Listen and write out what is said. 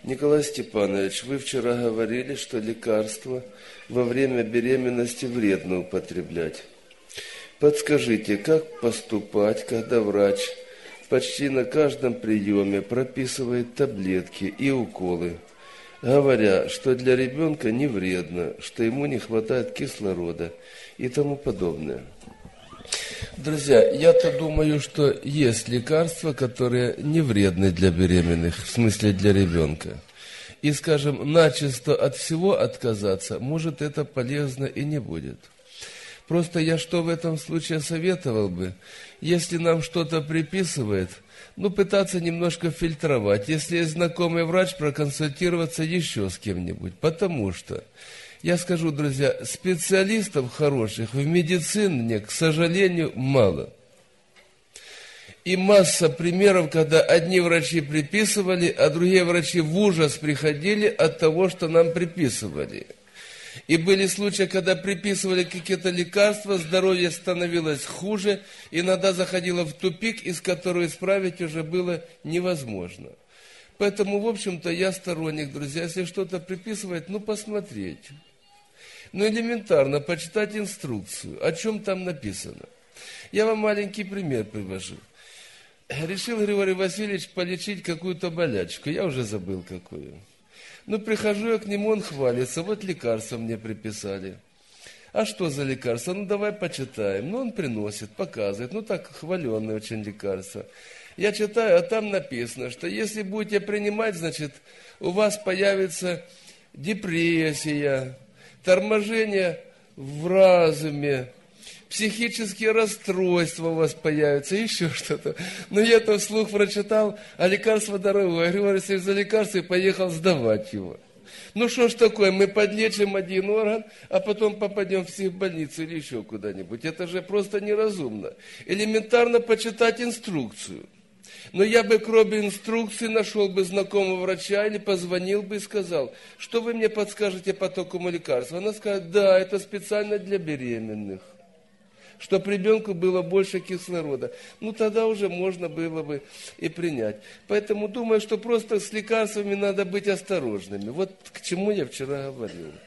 Николай Степанович, вы вчера говорили, что лекарства во время беременности вредно употреблять. Подскажите, как поступать, когда врач почти на каждом приеме прописывает таблетки и уколы, говоря, что для ребенка не вредно, что ему не хватает кислорода и тому подобное? Друзья, я-то думаю, что есть лекарства, которые не вредны для беременных, в смысле для ребенка. И, скажем, начисто от всего отказаться, может, это полезно и не будет. Просто я что в этом случае советовал бы? Если нам что-то приписывает, пытаться немножко фильтровать. Если есть знакомый врач, проконсультироваться еще с кем-нибудь. Потому что, я скажу, друзья, специалистов хороших в медицине, к сожалению, мало. И масса примеров, когда одни врачи приписывали, а другие врачи в ужас приходили от того, что нам приписывали. И были случаи, когда приписывали какие-то лекарства, здоровье становилось хуже, иногда заходило в тупик, из которого исправить уже было невозможно. Поэтому, в общем-то, я сторонник, друзья, если что-то приписывать, посмотреть. Элементарно почитать инструкцию, о чем там написано. Я вам маленький пример привожу. Решил Григорий Васильевич полечить какую-то болячку, я уже забыл какую. Прихожу я к нему, он хвалится, вот лекарство мне приписали. А что за лекарство? Давай почитаем. Он приносит, показывает, так хваленное очень лекарство. Я читаю, а там написано, что если будете принимать, значит, у вас появится депрессия, торможение в разуме, психические расстройства у вас появятся, еще что-то. Я-то вслух прочитал, а лекарство дорогое. Григорий Васильевич за лекарство и поехал сдавать его. Что ж такое, мы подлечим один орган, а потом попадем в психбольницу или еще куда-нибудь. Это же просто неразумно. Элементарно почитать инструкцию. Но я бы, кроме инструкции, нашел бы знакомого врача или позвонил бы и сказал, что вы мне подскажете по такому лекарству. Она скажет, да, это специально для беременных, чтобы ребенку было больше кислорода. Тогда уже можно было бы и принять. Поэтому думаю, что просто с лекарствами надо быть осторожными. Вот к чему я вчера говорил.